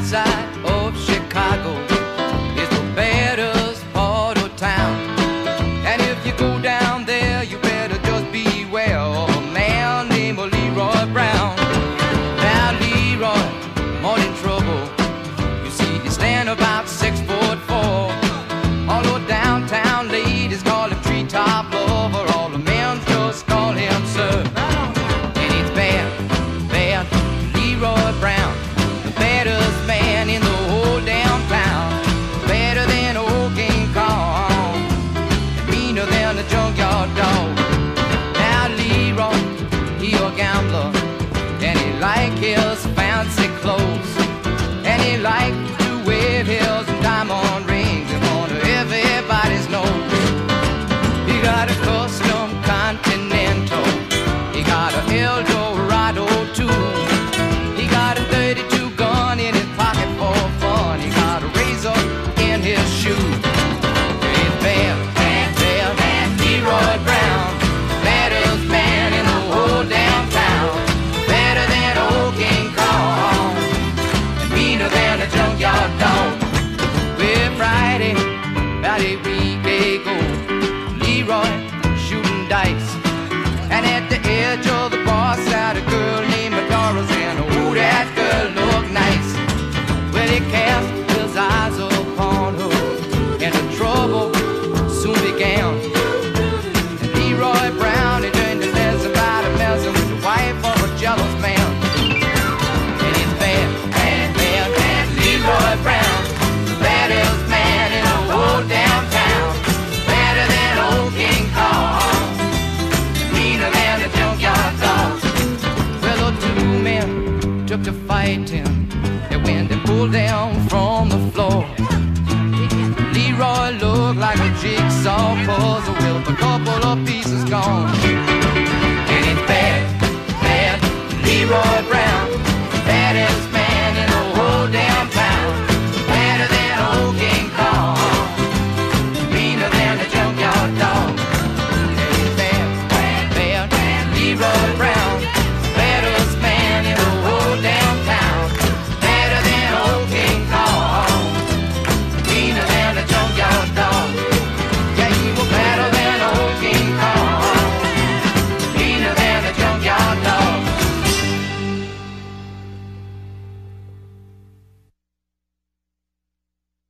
side of Chicago is the baddest part of town. And if you go down there, you better just beware of a man named Leroy Brown. Now Leroy, more in trouble. You see, he stand about 6'4". Although downtown ladies call him treetop lover, all the men just call him sir. And he's bad, bad, Leroy Brown, the baddest man in the whole damn town. Better than old King Kong, and meaner than a junkyard dog. Now Leroy, he a gambler, and he like his fancy clothes, and he like to wear his diamond rings in front of everybody's nose. He got a custom Continental, he got a Eldorado too. He got a 32 gun in his pocket for fun. He got a razor in his shoe. He's bad, bad, bad, bad, Leroy Brown, baddest man in the whole damn town. Better than old King Kong, and meaner than a junkyard dog. Well, Friday, about a week ago, Leroy shooting dice, and at the edge of the bar sat a girl named Doris, and oh, that girl looked nice. Well, he cast his eyes upon her, and the trouble soon began. And Leroy Brown, he turned to messing about a messing with the wife of a jealous man. And he's bad, bad, bad, bad, Leroy Brown, the baddest man in the whole damn town. Better than old King Kong, meaner than a junkyard dog. Well, the two men took to fighting, and when they pulled down from the floor, Leroy looked like a jigsaw puzzle with a couple of pieces gone.